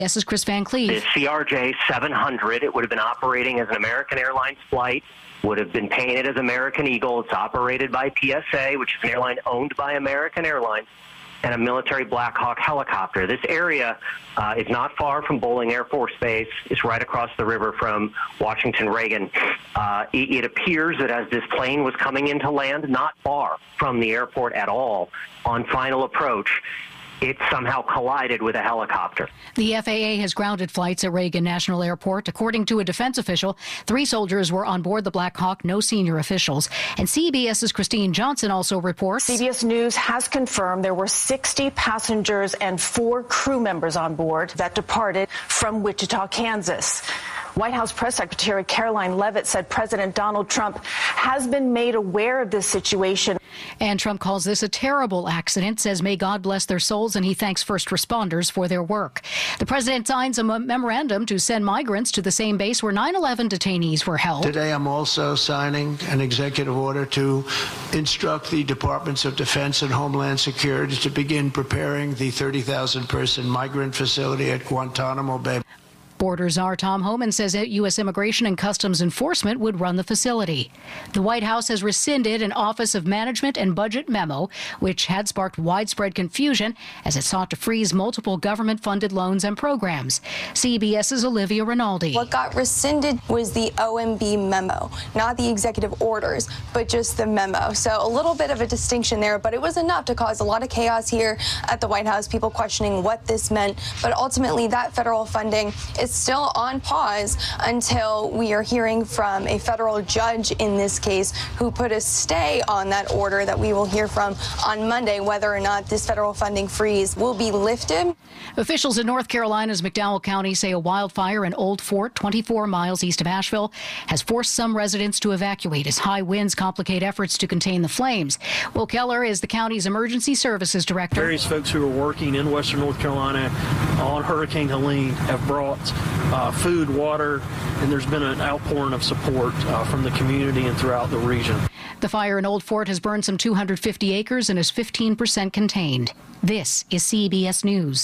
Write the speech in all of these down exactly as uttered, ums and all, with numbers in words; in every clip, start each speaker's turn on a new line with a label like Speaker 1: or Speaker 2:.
Speaker 1: This is Chris Van Cleve.
Speaker 2: The C R J seven hundred, it would have been operating as an American Airlines flight, would have been painted as American Eagle. It's operated by P S A, which is an airline owned by American Airlines, and a military Black Hawk helicopter. This area uh, is not far from Bolling Air Force Base. It's right across the river from Washington Reagan. Uh, it, it appears that as this plane was coming into land, not far from the airport at all, on final approach, it somehow collided with a helicopter.
Speaker 1: The F A A has grounded flights at Reagan National Airport. According to a defense official, three soldiers were on board the Black Hawk, no senior officials. And CBS's Christine Johnson also reports.
Speaker 3: C B S News has confirmed there were sixty passengers and four crew members on board that departed from Wichita, Kansas. White House Press Secretary Caroline Leavitt said President Donald Trump has been made aware of this situation.
Speaker 1: And Trump calls this a terrible accident, says may God bless their souls, and he thanks first responders for their work. The president signs a memorandum to send migrants to the same base where nine eleven detainees were held.
Speaker 4: Today I'm also signing an executive order to instruct the Departments of Defense and Homeland Security to begin preparing the thirty thousand person migrant facility at Guantanamo Bay.
Speaker 1: Border Czar Tom Homan says that U S Immigration and Customs Enforcement would run the facility. The White House has rescinded an Office of Management and Budget memo, which had sparked widespread confusion as it sought to freeze multiple government-funded loans and programs. CBS's Olivia Rinaldi.
Speaker 5: What got rescinded was the O M B memo, not the executive orders, but just the memo. So a little bit of a distinction there, but it was enough to cause a lot of chaos here at the White House, people questioning what this meant. But ultimately, that federal funding is still on pause until we are hearing from a federal judge in this case who put a stay on that order that we will hear from on Monday, whether or not this federal funding freeze will be lifted.
Speaker 1: Officials in North Carolina's McDowell County say a wildfire in Old Fort, twenty-four miles east of Asheville, has forced some residents to evacuate as high winds complicate efforts to contain the flames. Will Keller is the county's emergency services director.
Speaker 6: Various folks who are working in Western North Carolina on Hurricane Helene have brought uh, food, water, and there's been an outpouring of support uh, from the community and throughout the region.
Speaker 1: The fire in Old Fort has burned some two hundred fifty acres and is fifteen percent contained. This is C B S News.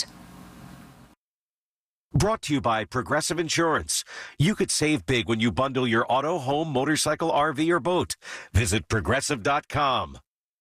Speaker 7: Brought to you by Progressive Insurance. You could save big when you bundle your auto, home, motorcycle, R V, or boat. Visit progressive dot com.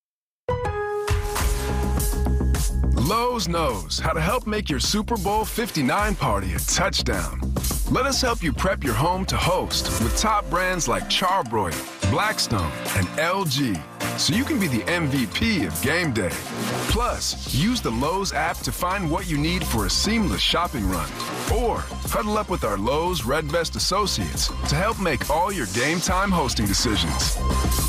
Speaker 8: Lowe's knows how to help make your Super Bowl fifty-nine party a touchdown. Let us help you prep your home to host with top brands like Charbroil, Blackstone, and L G, so you can be the M V P of game day. Plus, use the Lowe's app to find what you need for a seamless shopping run. Or huddle up with our Lowe's Red Vest associates to help make all your game time hosting decisions.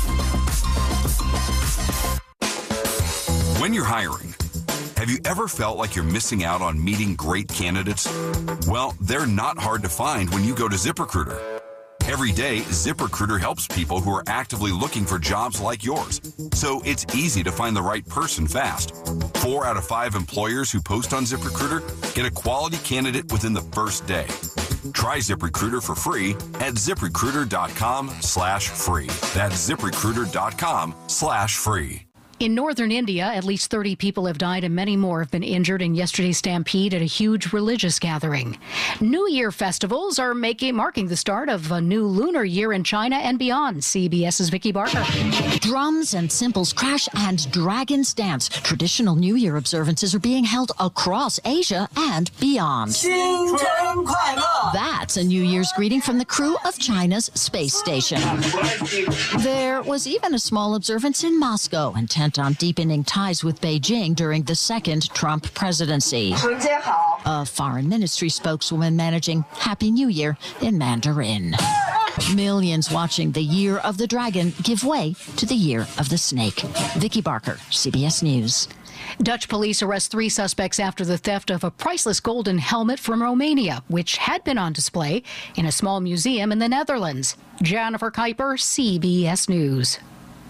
Speaker 9: When you're hiring, have you ever felt like you're missing out on meeting great candidates? Well, they're not hard to find when you go to ZipRecruiter. Every day, ZipRecruiter helps people who are actively looking for jobs like yours. So it's easy to find the right person fast. Four out of five employers who post on ZipRecruiter get a quality candidate within the first day. Try ZipRecruiter for free at ZipRecruiter.com slash free. That's ZipRecruiter.com slash free.
Speaker 1: In northern India, at least thirty people have died and many more have been injured in yesterday's stampede at a huge religious gathering. New Year festivals are making marking the start of a new lunar year in China and beyond. CBS's Vicki Barker.
Speaker 10: Drums and cymbals crash and dragons dance. Traditional New Year observances are being held across Asia and beyond. That's a New Year's greeting from the crew of China's space station. There was even a small observance in Moscow, intent on deepening ties with Beijing during the second Trump presidency. A foreign ministry spokeswoman managing Happy New Year in Mandarin. Millions watching the Year of the Dragon give way to the Year of the Snake. Vicki Barker, C B S News.
Speaker 1: Dutch police arrest three suspects after the theft of a priceless golden helmet from Romania, which had been on display in a small museum in the Netherlands. Jennifer Kuiper, C B S News.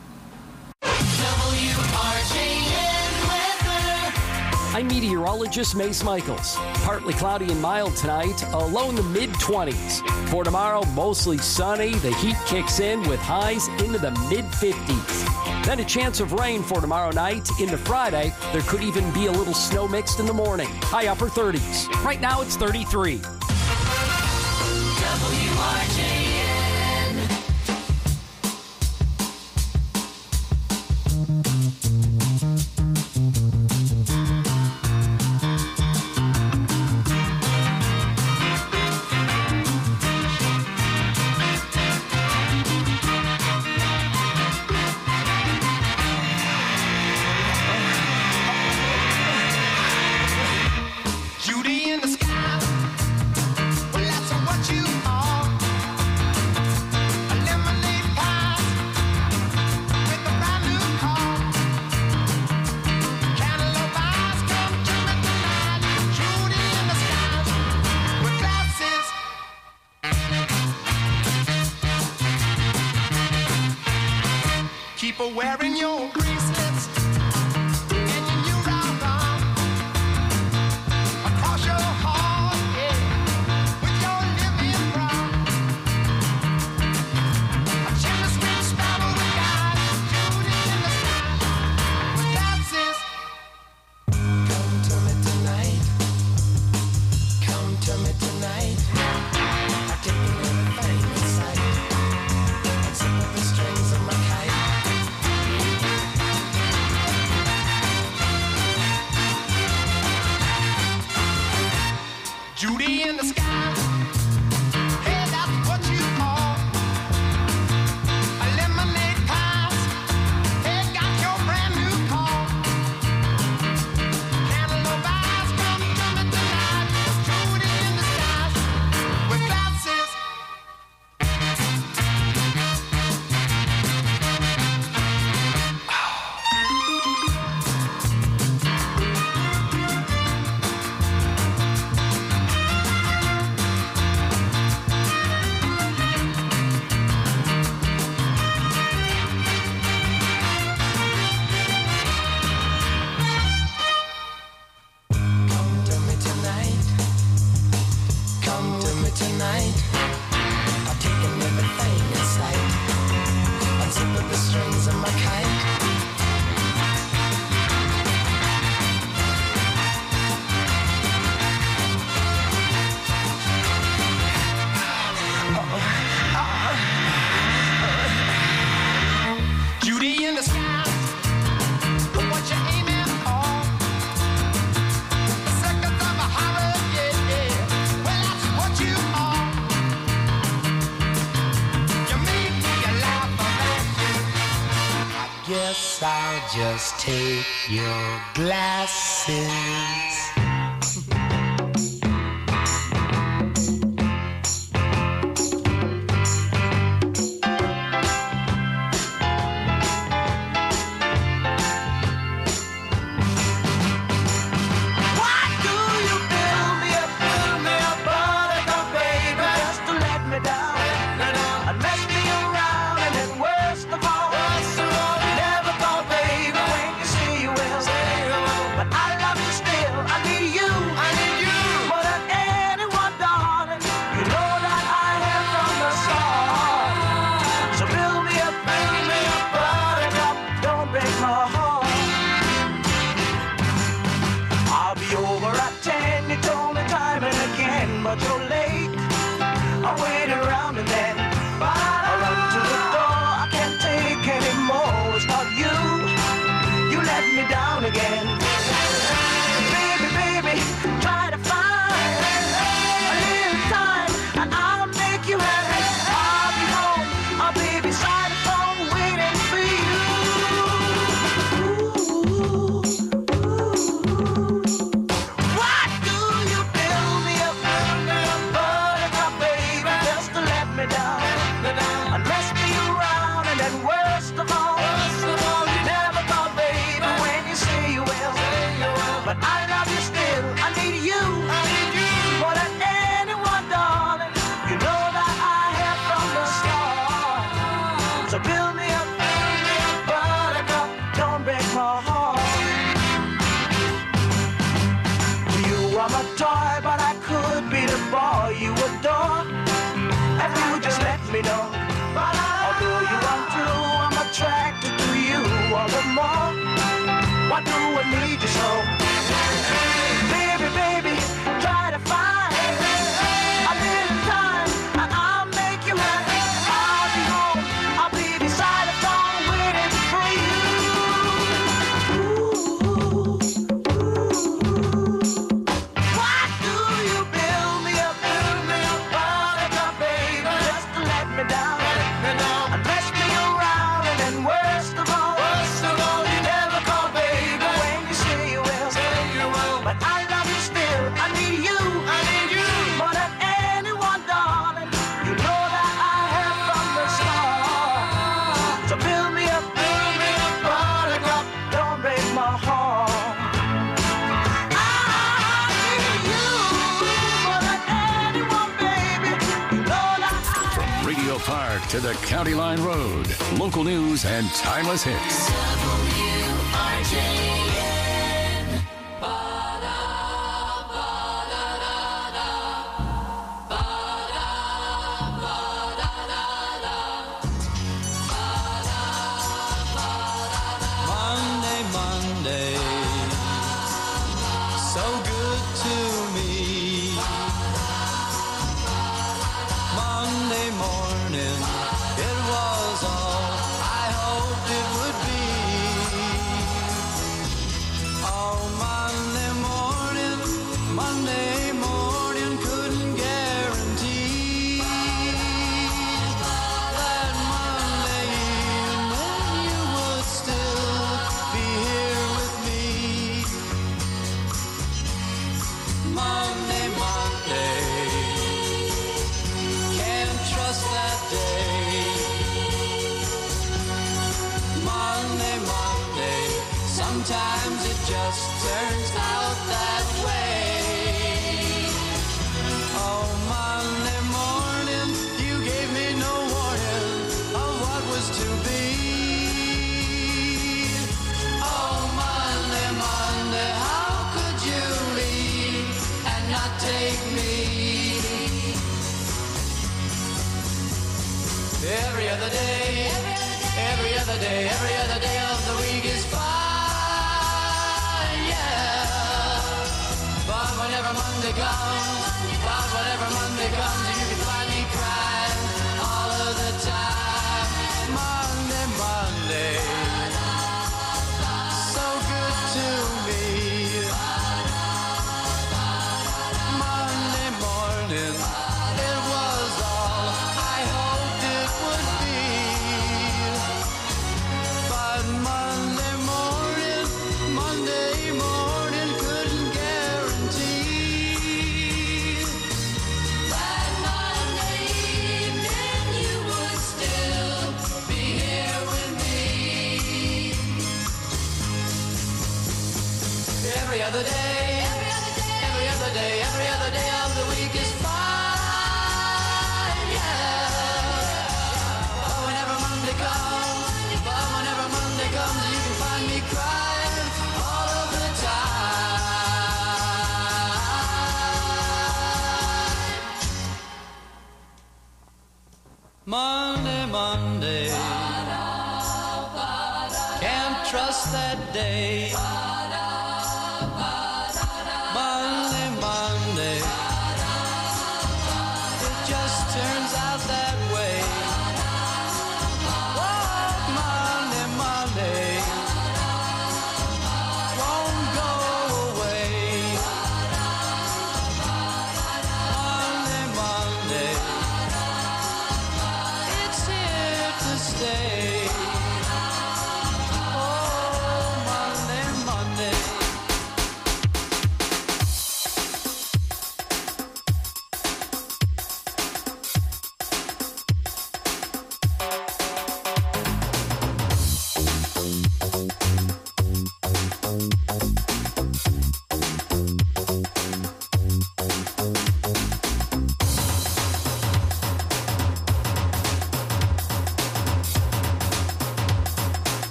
Speaker 11: I'm meteorologist Mace Michaels. Partly cloudy and mild tonight, a low in the mid-twenties. For tomorrow, mostly sunny. The heat kicks in with highs into the mid-fifties. Then a chance of rain for tomorrow night into Friday. There could even be a little snow mixed in the morning. High upper thirties. Right now it's thirty-three.
Speaker 12: W R J N.
Speaker 13: Judy in the sky. Well, that's what you are. A lemonade pie with a brand new car. Cantaloupe eyes come to me tonight. Judy in the sky with glasses. Keep her wearing your bracelets and your new round arm. Across your heart, yeah, with your living brown. A chimney sweet sparrow we got, Judy in the sky with glasses. Come to me tonight. Come to me tonight. I take everything in sight. I tip of the strings of my kite. Judy in the sky. Hey, that's what you call a lemonade pie. Hey, got your brand new car. Cantaloupe eyes come to me tonight. Judy in the sky with glasses. Come to me tonight. Come to me tonight. I've taken everything in sight. I tip of the strings of my kite. Judy in the sky. What you aiming for? The seconds of a horror, yeah, yeah. Well, that's what you are. You make me laugh about you. I guess I'll just take your glasses. Why do you build me up, build me up, buttercup baby, just to let me down, and mess me around, and then worst of all, you never thought, baby, when you say you will, but I love you still, I why do I need you so? Baby, baby, try to find a little time and I'll make you happy. I'll be home, I'll be beside the phone waiting for you. Why do you build me up, build me up, buttercup, baby, just to let me down, and mess me around, and then worst of all, worst of all, you never call, baby, when you say you will, say you will, but I love you still, I need you, I need you, more than anyone, darling, you know that I have from the start, so build me up, build me up, buttercup, don't break my heart.
Speaker 14: From Radio Park to the County Line Road, local news and timeless hits.
Speaker 15: Monday, Monday, so good to me. Monday morning, it was all I hoped it would be. Oh, Monday morning, Monday morning, couldn't guarantee that Monday evening you would still be here with me. Monday, Monday, can't trust that day. Monday, Monday, sometimes it just turns out that way. Oh, Monday morning, you gave me no warning of what was to be. Oh, Monday, Monday, how could you leave and not take me? Every other day, every other day, every other day of the week is fine, yeah. But whenever Monday comes, but whenever Monday comes, you can find me crying all of the time. Monday, Monday, so good to me. Monday morning, it was all I hoped it would be. But Monday morning, Monday morning, couldn't guarantee that Monday evening you would still be here with me. Every other day, every other day, every other day of the week is fine, yeah. But whenever Monday comes, but whenever Monday comes, you can find me crying all of the time. Monday, Monday, can't trust that day. Monday, Monday, it just turns out that way. Oh, Monday, Monday, won't go away. Monday, Monday, it's here to stay. Oh, Monday, Monday.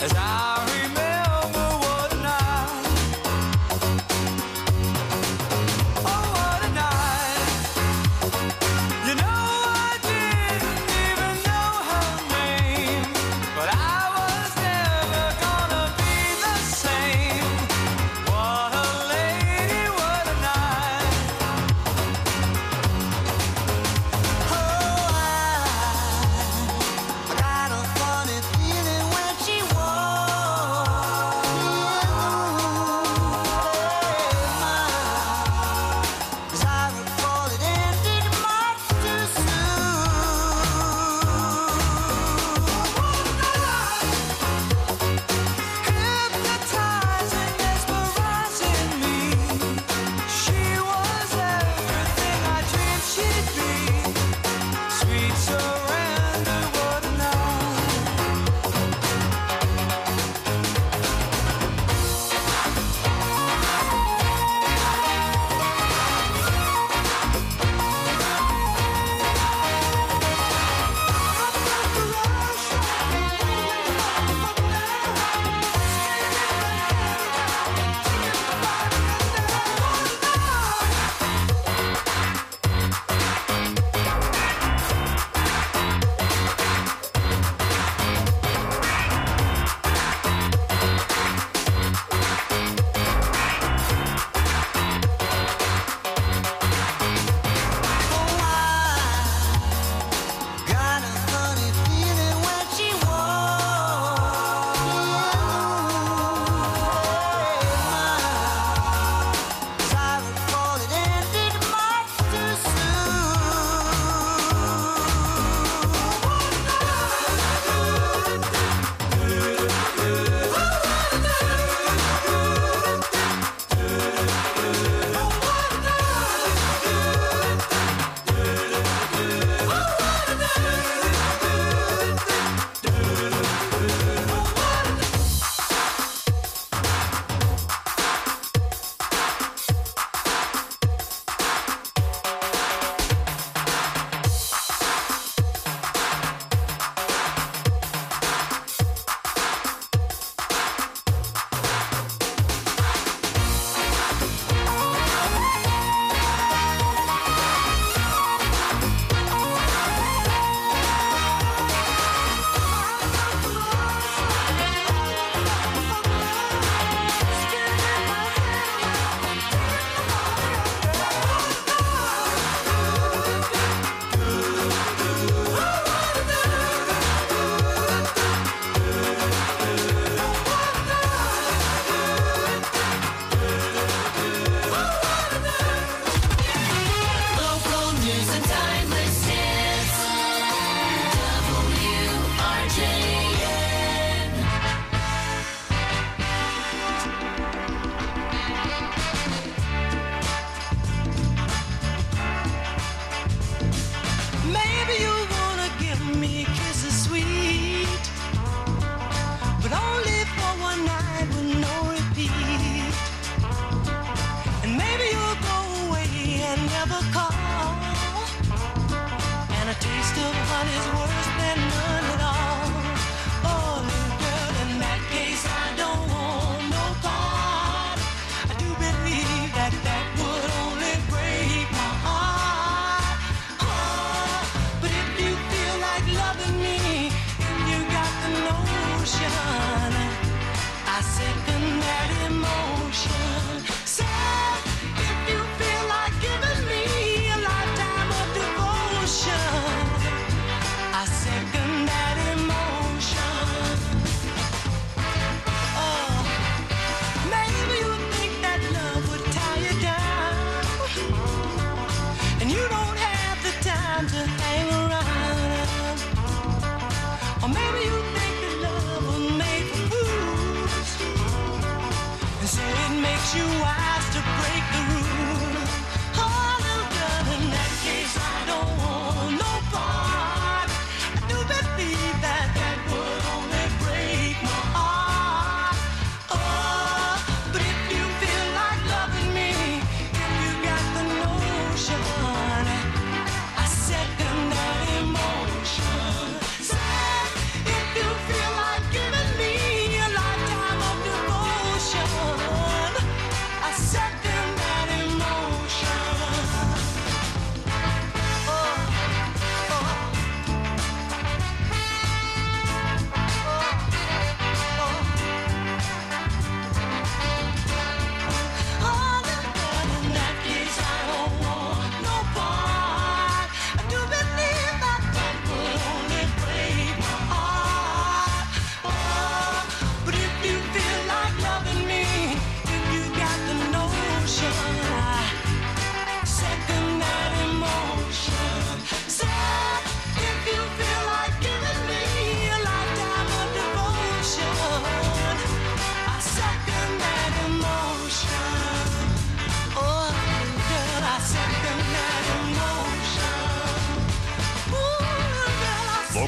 Speaker 15: as I remember what a night. Oh, what a night. You know, I didn't even know her name, but I was never gonna be the same. What a lady, what a night. Oh, I, I got a funny feeling when she walks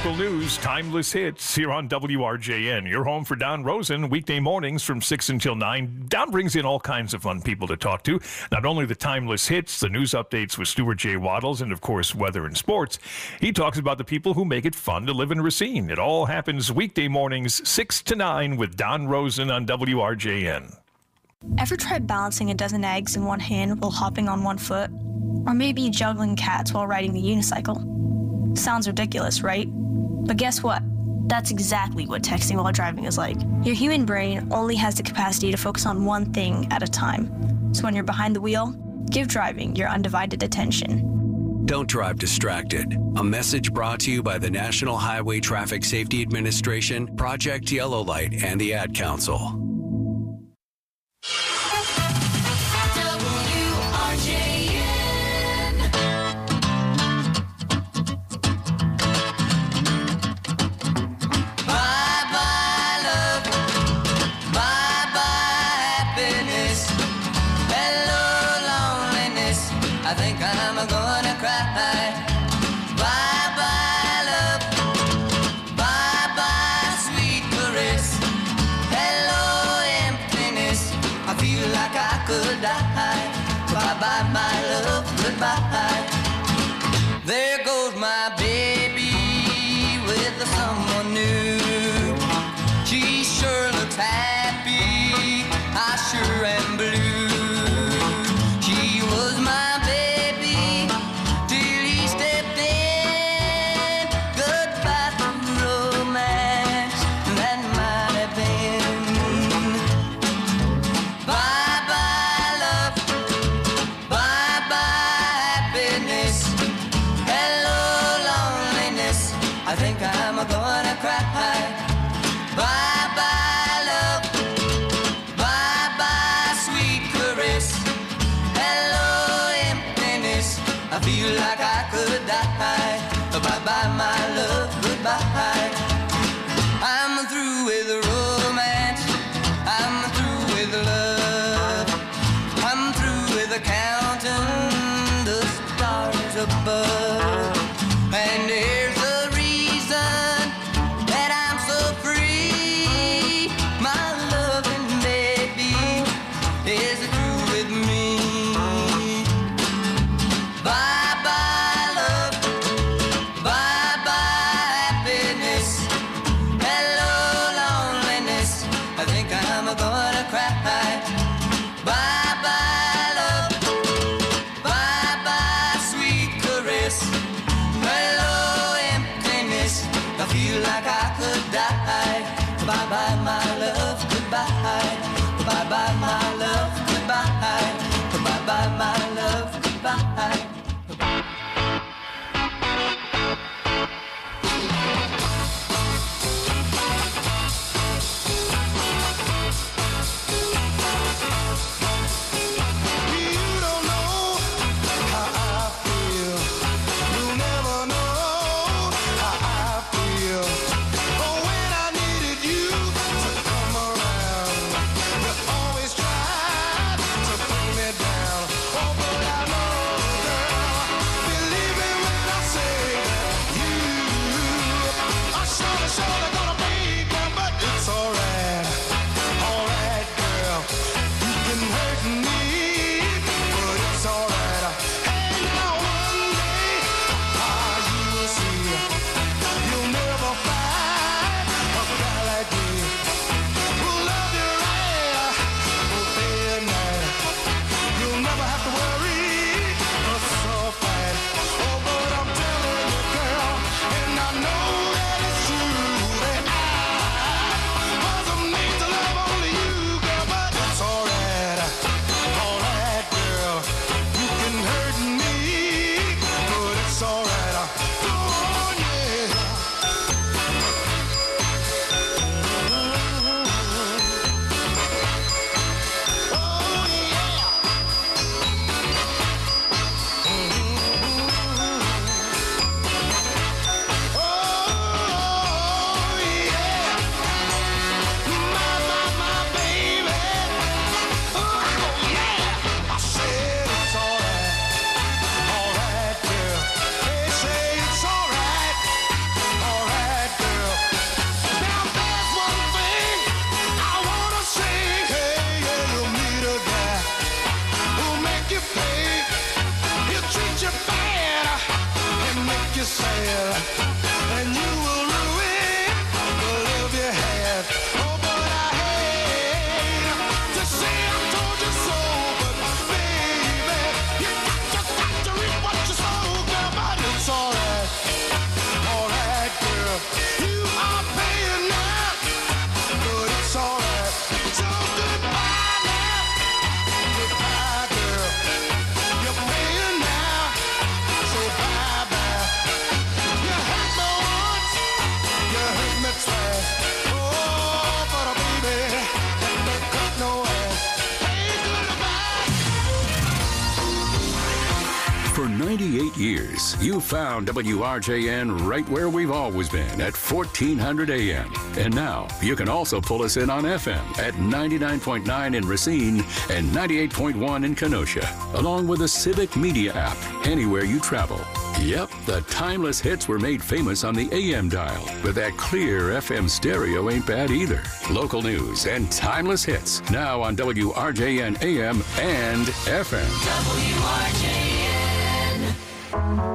Speaker 16: Local news, timeless hits here on W R J N. You're home for Don Rosen, weekday mornings from six until nine. Don brings in all kinds of fun people to talk to. Not only the timeless hits, the news updates with Stuart J. Waddles, and of course, weather and sports. He talks about the people who make it fun to live in Racine. It all happens weekday mornings, six to nine with Don Rosen on W R J N.
Speaker 17: Ever tried balancing a dozen eggs in one hand while hopping on one foot? Or maybe juggling cats while riding the unicycle? Sounds ridiculous, right? But guess what? That's exactly what texting while driving is like. Your human brain only has the capacity to focus on one thing at a time. So when you're behind the wheel, give driving your undivided attention.
Speaker 18: Don't drive distracted. A message brought to you by the National Highway Traffic Safety Administration, Project Yellow Light, and the Ad Council.
Speaker 15: Bye-bye, my love, goodbye. There goes my baby with someone new. She sure looks happy, I sure am blue. She was my baby till he stepped in. Goodbye to romance, that might have been. Bye-bye, love. I think I'm gonna cry. Bye-bye, love. Bye-bye, sweet caress. Hello, emptiness. I feel like I could die. Bye-bye, my love, goodbye. I'm through with romance. I'm through with love. I'm through with counting the stars above. And here's the reason that I'm so free. My loving baby is through with me. Bye-bye, love. Bye-bye, happiness. Hello, loneliness. I think I'm gonna cry. Bye-bye, love. Bye-bye, sweet caress.
Speaker 14: eight years, you found W R J N right where we've always been at fourteen hundred A M. And now you can also pull us in on F M at ninety-nine point nine in Racine and ninety-eight point one in Kenosha, along with the Civic Media app anywhere you travel. Yep, the timeless hits were made famous on the A M dial, but that clear F M stereo ain't bad either. Local news and timeless hits now on W R J N A M and F M.
Speaker 12: W R J N.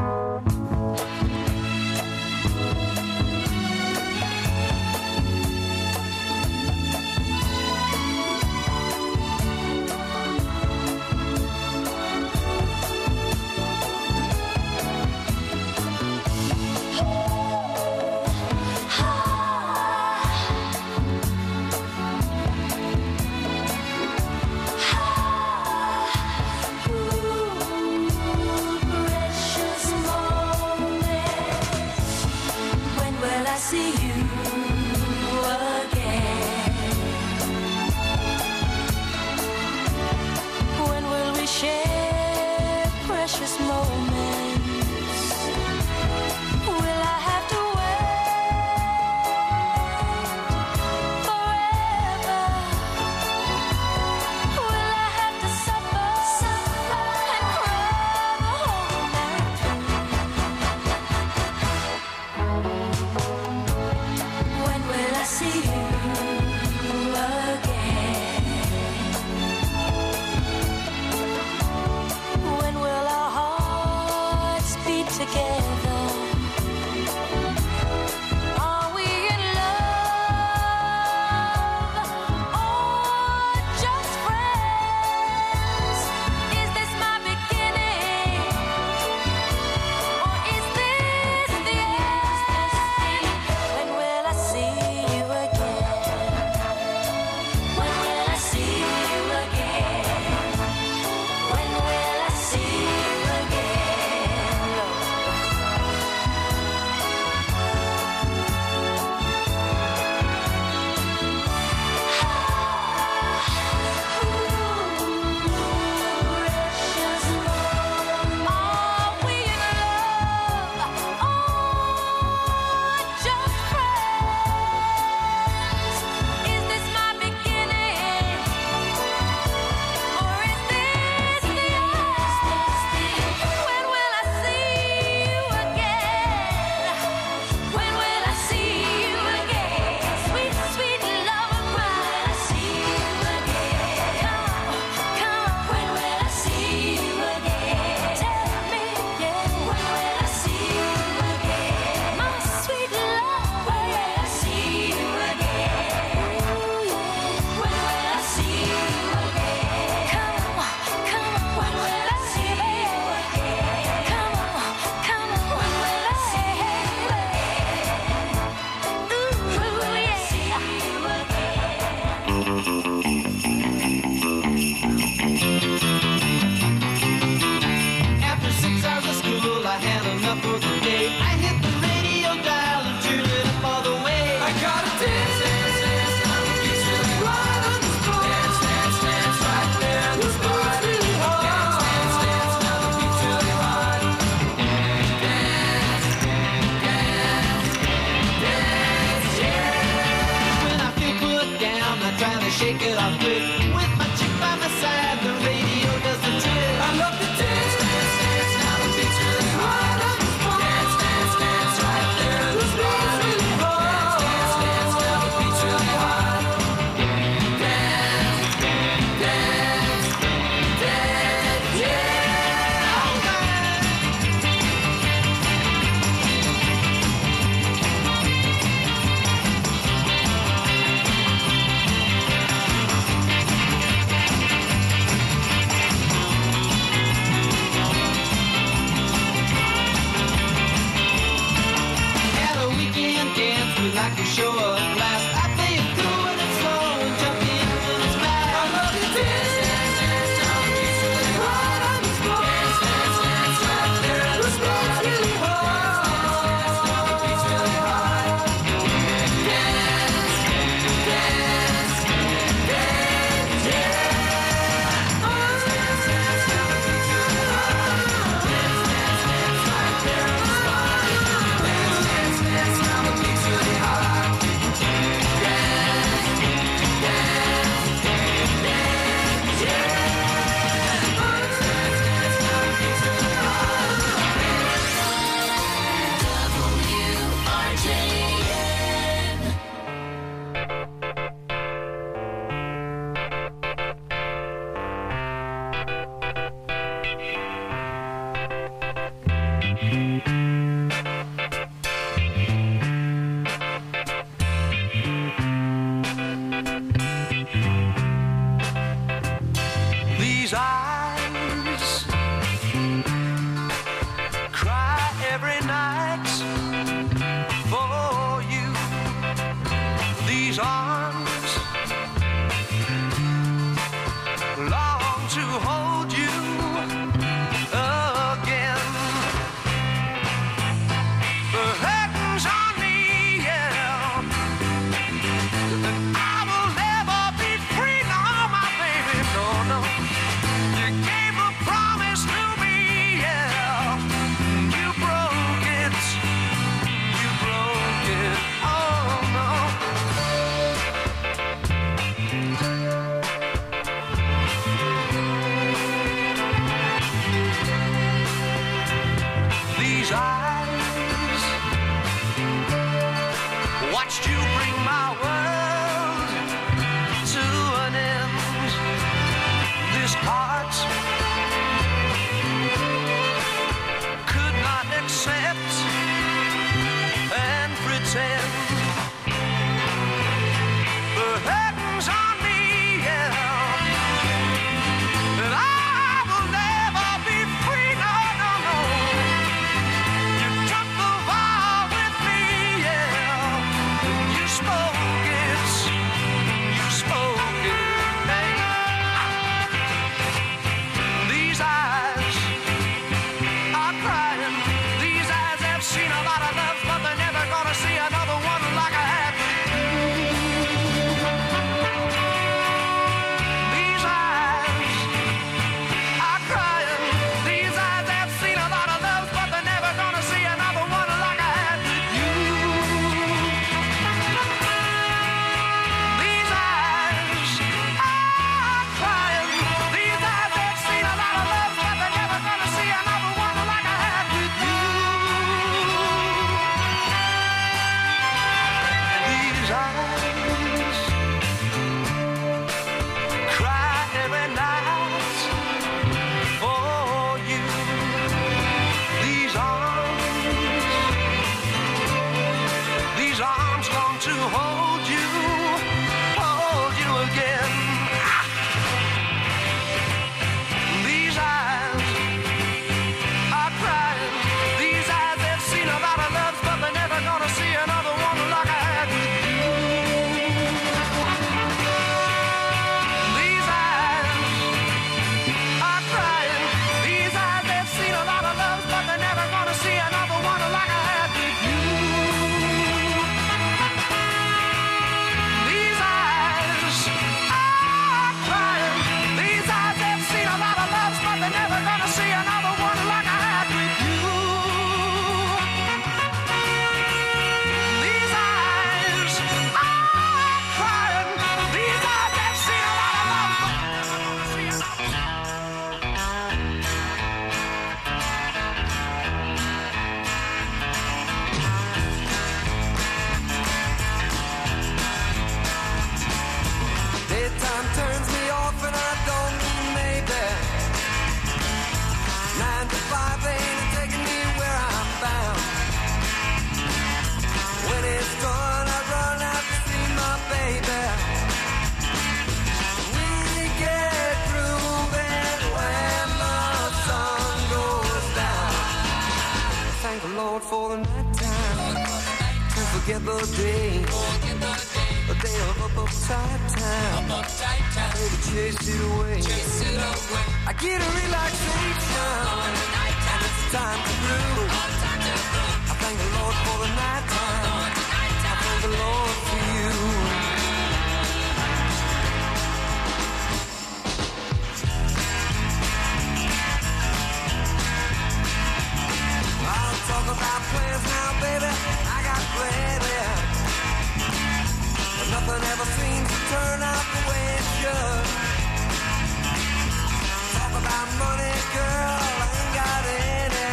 Speaker 13: Shake it off quick with my chick by my side. The radio does the trick. I love to dance, dance, dance. Now the beat's really hard. Dance, dance, dance. Right there, the beat's really hard. Dance, dance, dance. Now the beat's really hard. Dance, dance, dance, yeah. All right. Time turns me off and I don't mean maybe. Nine to five ain't taking me where I'm bound. When it's done, I run out to see my baby. We get grooving when the sun goes down. Thank the Lord for the night time. To forget the day. A day of up, upside down. Up, upside down. Baby, chase it away. Chase it away. I get a relaxation. And it's time to groove. I thank the Lord for the night time. I thank the Lord for you. I'll talk about plans now, baby. I got plenty. Nothing ever seems to turn out the way it should. Talk about money, girl, I ain't got any.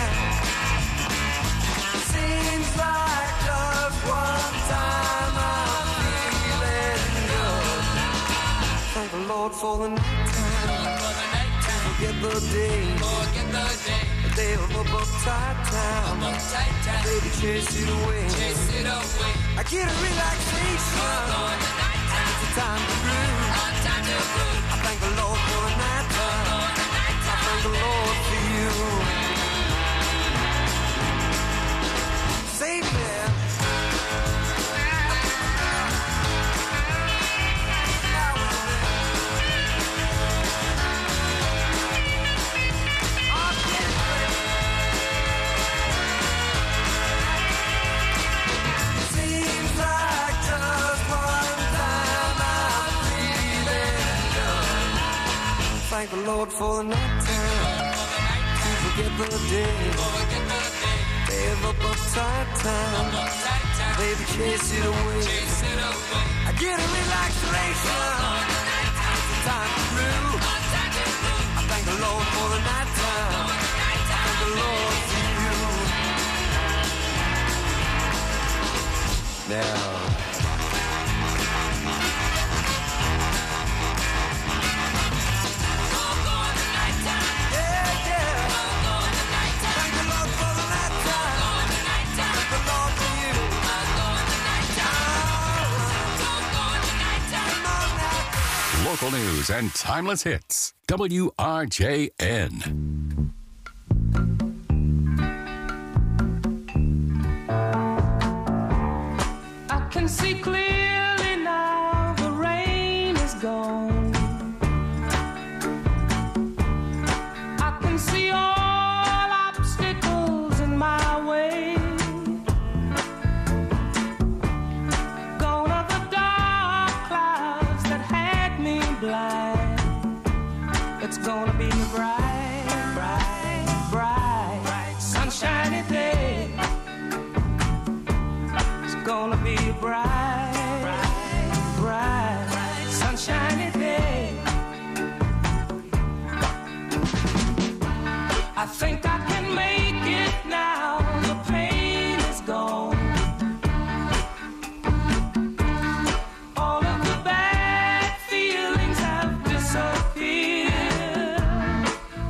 Speaker 13: Seems like just one time I'm feeling good. Thank the Lord for the night time. Forget the day. Forget the day. The day of up upside down. Baby, chase it away. Chase it away. I get a relaxation. And it's a time to groove. I thank the Lord for the night time. I thank the Lord for you. Save me. Thank the Lord for the night time. To forget the day. Day of up upside down. Baby, chase it away. I get a relaxation. It's a time to groove. I thank the Lord for the night time. I thank the Lord for you. Now.
Speaker 14: Local news and timeless hits. W R J N.
Speaker 19: I can see clearly now the rain is gone. I can see all obstacles in my way. Gone are the dark clouds that had me blind. It's gonna be a bright, bright, bright, bright, sunshiny day. It's gonna be a bright, bright, bright, bright, sunshiny day. I think I can make it now. The pain is gone. All of the bad feelings have disappeared.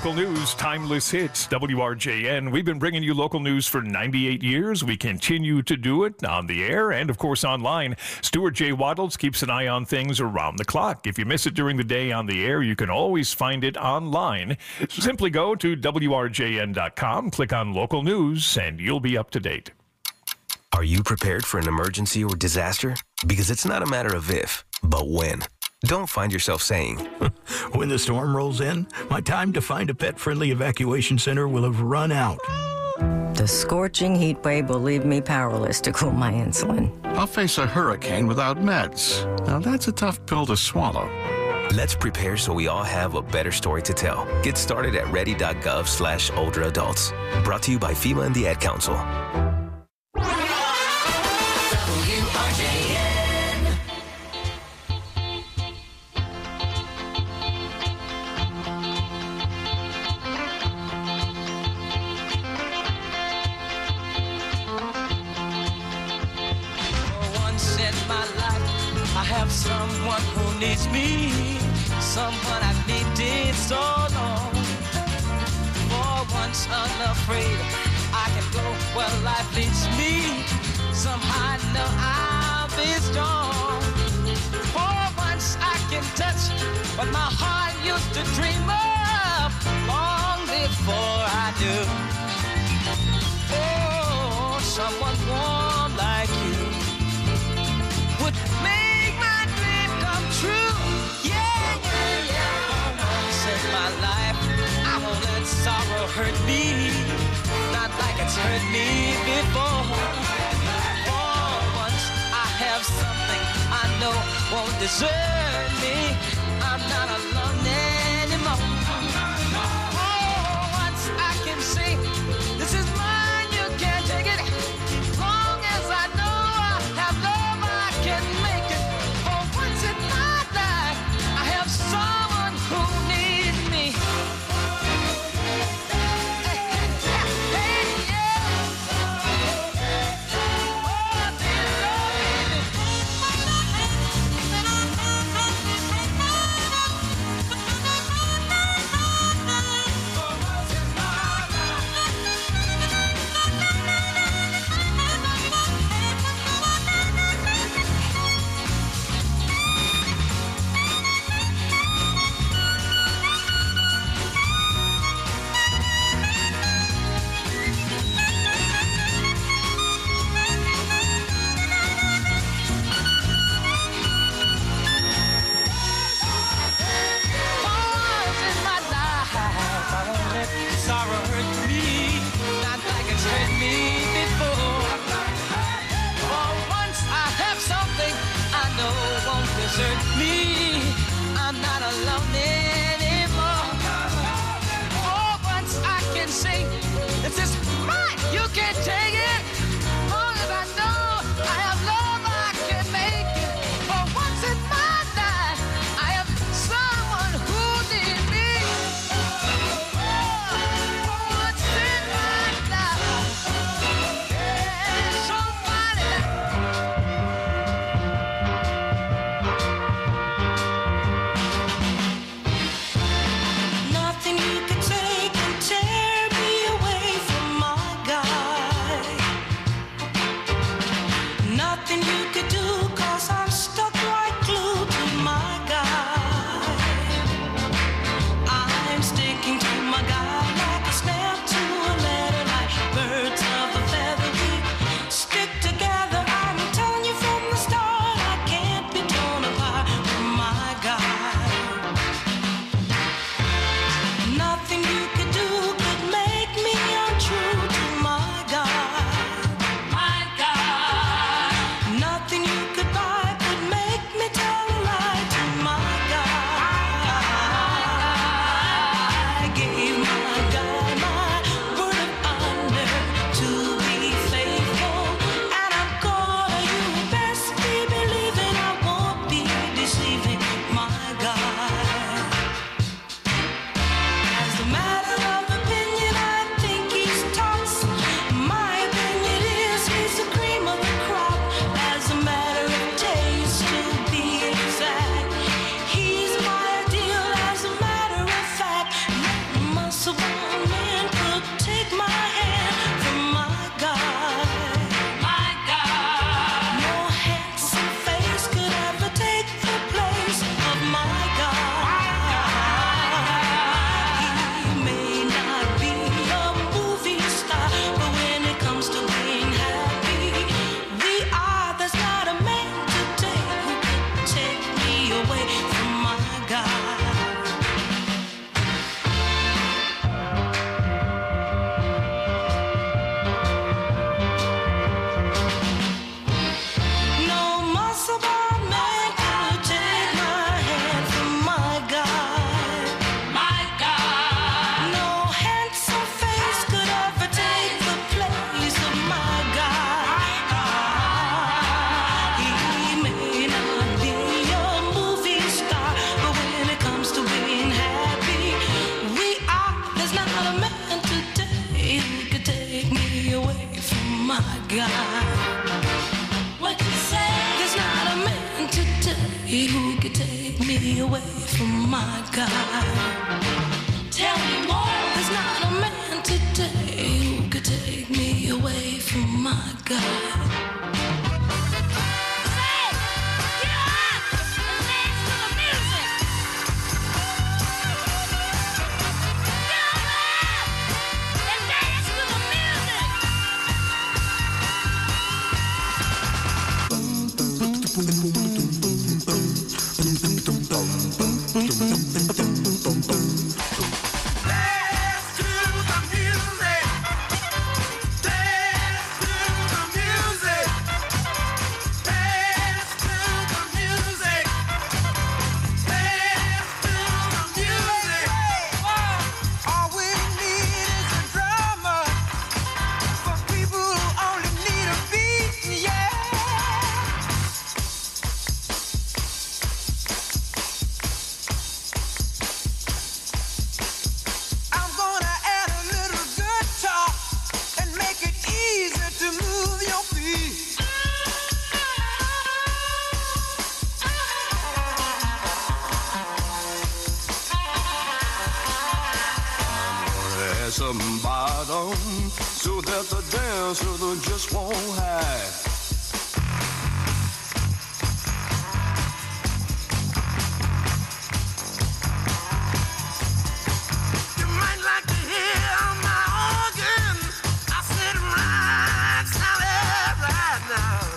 Speaker 16: Local news, timeless hits, W R J N. We've been bringing you local news for ninety-eight years. We continue to do it on the air and, of course, online. Stuart J. Waddles keeps an eye on things around the clock. If you miss it during the day on the air, you can always find it online. Simply go to W R J N dot com, click on local news, and you'll be up to date.
Speaker 20: Are you prepared for an emergency or disaster? Because it's not a matter of if, but when. Don't find yourself saying,
Speaker 21: when the storm rolls in, my time to find a pet-friendly evacuation center will have run out.
Speaker 22: The scorching heat wave will leave me powerless to cool my insulin.
Speaker 23: I'll face a hurricane without meds. Now that's a tough pill to swallow.
Speaker 20: Let's prepare so we all have a better story to tell. Get started at ready.gov slash older adults. Brought to you by FEMA and the Ad Council.
Speaker 19: Someone who needs me, someone I've needed so long. For once unafraid, I can go where life leads me. Somehow I know I'll be strong. For once I can touch what my heart used to dream of long before I knew. Oh, someone warm like you would make true, yeah, yeah, yeah. Once in my life, I won't let sorrow hurt me, not like it's hurt me before. For once I have something I know won't desert me. I'm not alone anymore. For once I can say, this is mine, you can't take it. Long as I know I have love, I can make it. For once in my life, I have someone who needs me. Hey, hey, yeah. Oh, dear Lord.
Speaker 15: my God. What you say? There's not a man today who could take me away from my God. Tell me more. There's not a man today who could take me away from my God.
Speaker 2: Some bottom so that the dancer just won't hide. You might like to hear my organ. I said right, solid right now.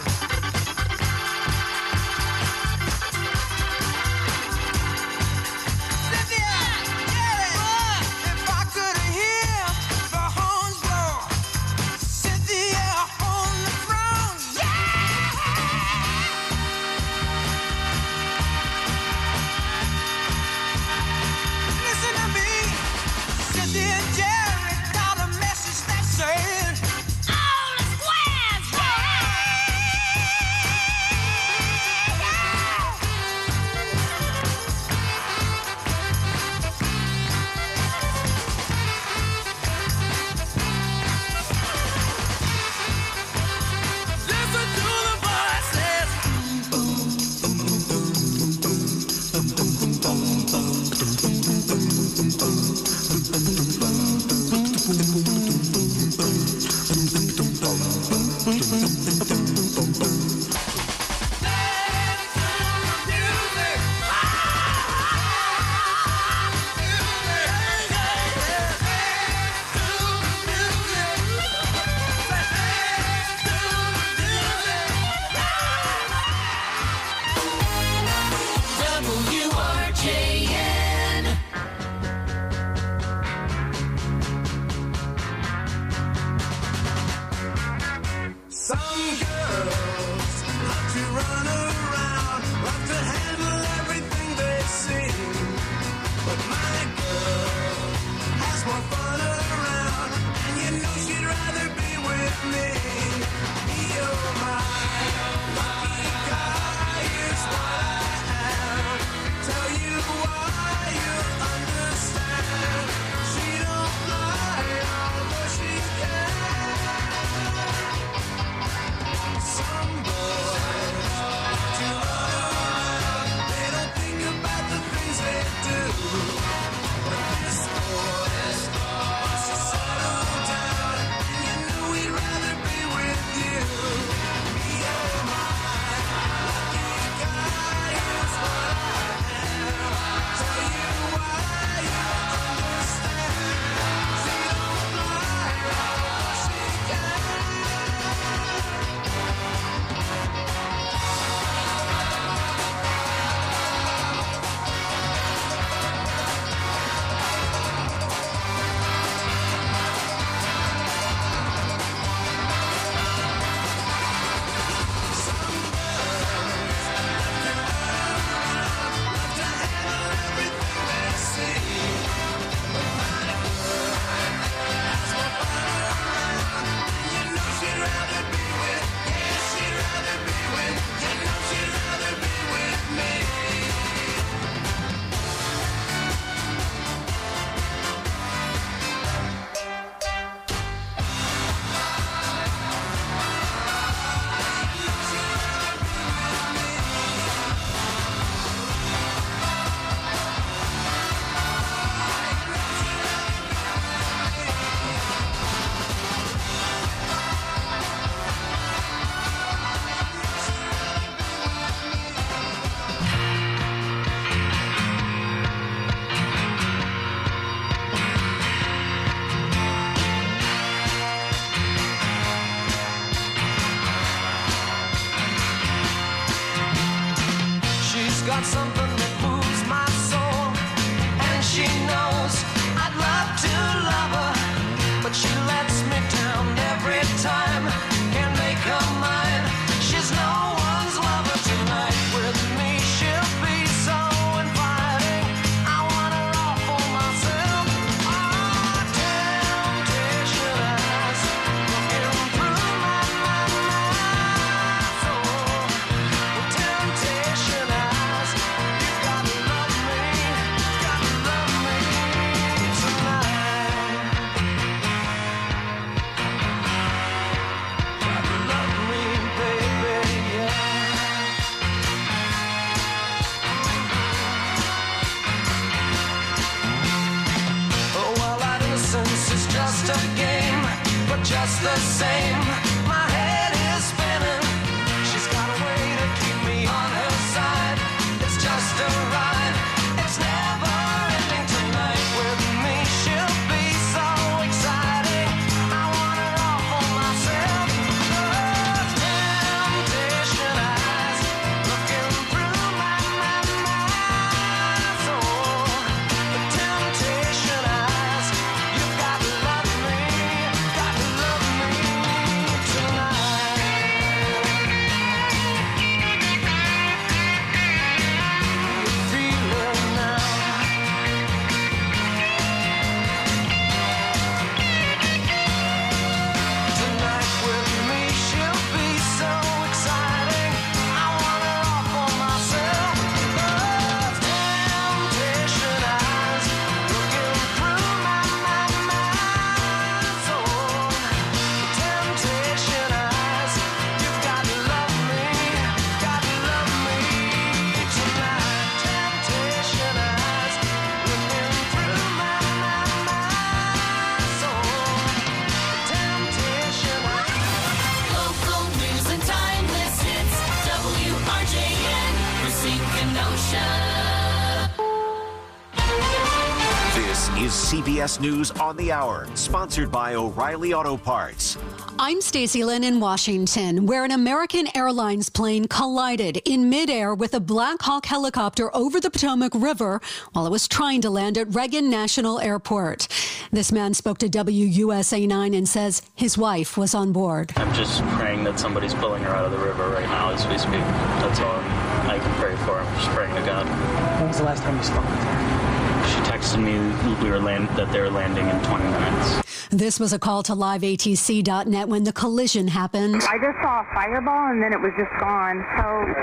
Speaker 2: got something that moves my soul. And she knows I'd love to love her, but she lets me down every time. Can't make her mine. She's no one's lover tonight. With me she'll be so inviting. I want her all for myself. Oh, temptation eyes looking through my, my, my soul. Well, temptation eyes, you gotta love me, gotta love me tonight. Gotta love me, baby, yeah. Oh, well, our innocence is just a game, but just the same, my head is spinning. She's got a way to keep me on her side. It's just a ride, it's never ending tonight. With me, she'll be so exciting. I want her all for myself. Oh, temptation eyes looking through my, my, my soul. The temptation eyes, you gotta love me, gotta love me tonight. You feel it now. Tonight with me, she'll be so exciting. I want her all for myself. Oh, temptation eyes looking through my, my, my soul. Temptation eyes, you gotta love me, gotta love me tonight. Temptation eyes looking through my, my, my soul. Temptation eyes.
Speaker 12: Local news and timeless hits. W R J N, Racine Kenosha.
Speaker 7: This is C B S News on the Hour, sponsored by O'Reilly Auto Parts.
Speaker 3: I'm Stacey Lynn in Washington, where an American Airlines plane collided in midair with a Black Hawk helicopter over the Potomac River while it was trying to land at Reagan National Airport. This man spoke to W U S A nine and says his wife was on board.
Speaker 4: I'm just praying that somebody's pulling her out of the river right now as we speak. That's all I can pray for. I'm just praying to God.
Speaker 5: When was the last time you spoke with her?
Speaker 4: She texted me we were land, that they were landing in twenty minutes.
Speaker 3: This was a call to live A T C dot net when the collision happened.
Speaker 24: I just saw a fireball and then it was just gone. So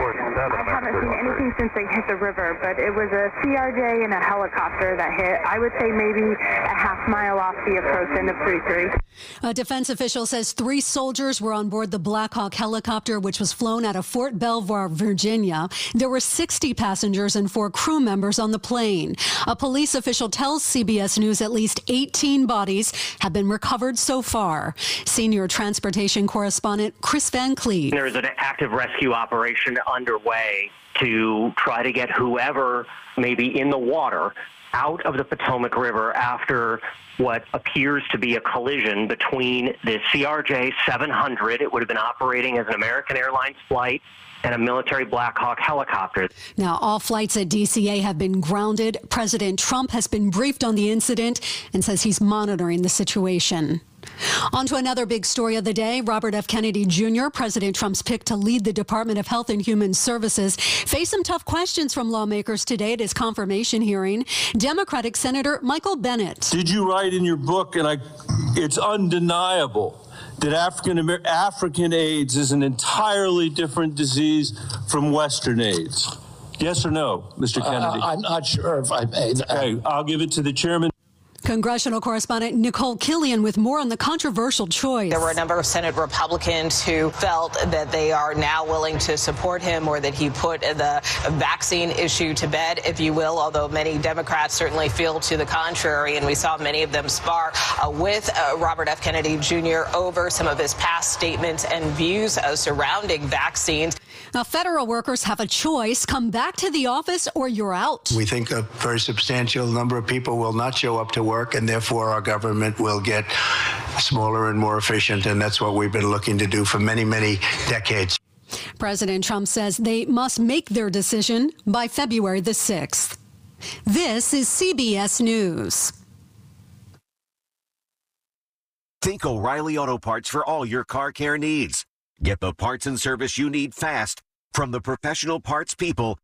Speaker 24: I haven't seen anything since they hit the river, but it was a C R J and a helicopter that hit. I would say maybe a half mile off the approach end of forty-three.
Speaker 3: A defense official says three soldiers were on board the Black Hawk helicopter, which was flown out of Fort Belvoir, Virginia. There were sixty passengers and four crew members on the plane. A police official tells C B S News at least eighteen bodies have been recovered so far. Senior transportation correspondent Chris Van Cleave.
Speaker 25: There is an active rescue operation underway to try to get whoever may be in the water out of the Potomac River after what appears to be a collision between the C R J seven hundred. It would have been operating as an American Airlines flight and a military Black Hawk helicopter.
Speaker 3: Now, all flights at D C A have been grounded. President Trump has been briefed on the incident and says he's monitoring the situation. On to another big story of the day. Robert F. Kennedy Junior, President Trump's pick to lead the Department of Health and Human Services, faced some tough questions from lawmakers today at his confirmation hearing. Democratic Senator Michael Bennet.
Speaker 26: Did you write in your book, and I, it's undeniable, that African Amer- African AIDS is an entirely different disease from Western AIDS? Yes or no, Mister Kennedy?
Speaker 27: Uh, I'm not sure if I made that.
Speaker 26: Okay, I'll give it to the chairman.
Speaker 3: Congressional correspondent Nicole Killian with more on the controversial choice.
Speaker 28: There were a number of Senate Republicans who felt that they are now willing to support him, or that he put the vaccine issue to bed, if you will, although many Democrats certainly feel to the contrary. And we saw many of them spar uh, with uh, Robert F. Kennedy Junior over some of his past statements and views uh, surrounding vaccines.
Speaker 3: Now, federal workers have a choice. Come back to the office or you're out.
Speaker 29: We think a very substantial number of people will not show up to work, and therefore our government will get smaller and more efficient. And that's what we've been looking to do for many, many decades.
Speaker 3: President Trump says they must make their decision by February the sixth. This is C B S News.
Speaker 7: Think O'Reilly Auto Parts for all your car care needs. Get the parts and service you need fast from the professional parts people